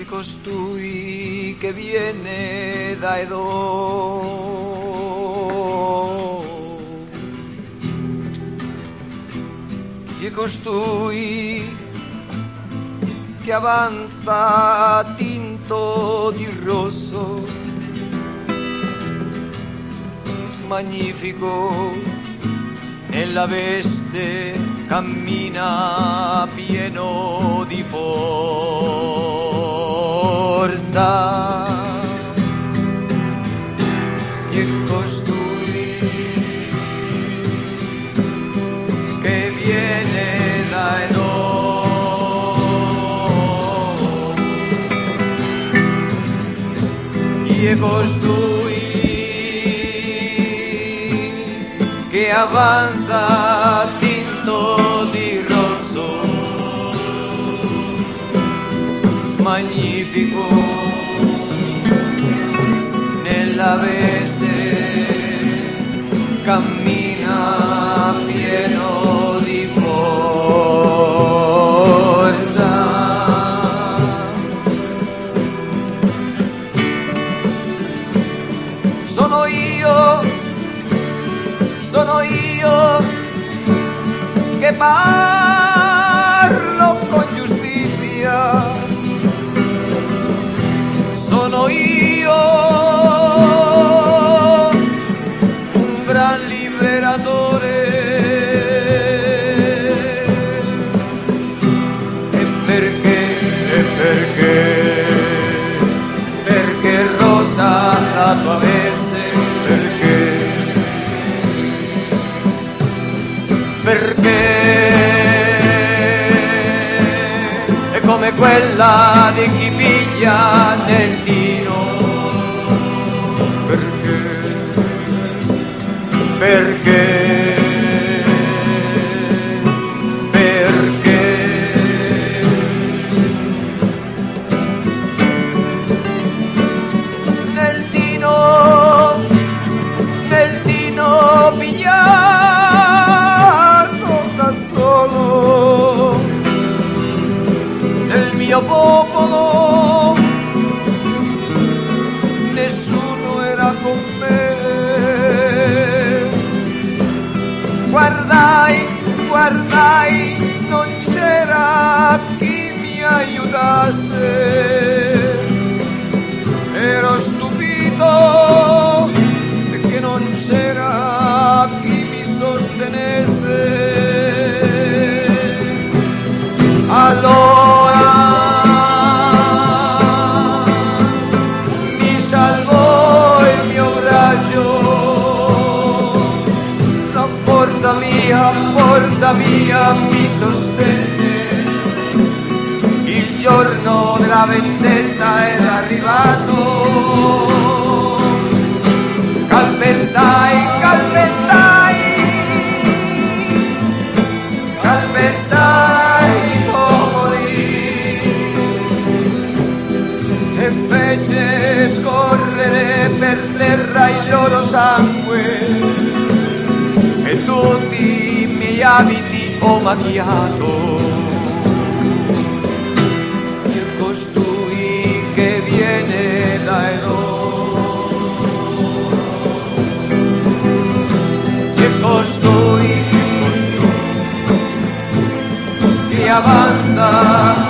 costui che viene da Edom, chi è costui che avanza tinto di rosso, magnifico nella veste, cammina pieno di forza. Chi è costui che viene da Edom? Chi è costui che avanza tinto di rosso, magnifico nella veste, cammina pieno di forza. Sono io che parlo con giustizia, sono io un gran liberatore, e perché rosa la tua veste, perché è come quella di chi piglia nel tino, perché nel tino pigliato da solo nel mio popolo nessuno era con me. Guardai, non c'era chi mi aiutasse, ero stupito perché non c'era chi mi sostenesse. Allora mi salvò il mio braccio, la forza mia mi sostenne, il giorno della vendetta era arrivato, calpestai i popoli e fece scorrere per terra il loro sangue, e tutti i miei abiti ho macchiato. C'è costui che viene da Edom, c'è costui che avanza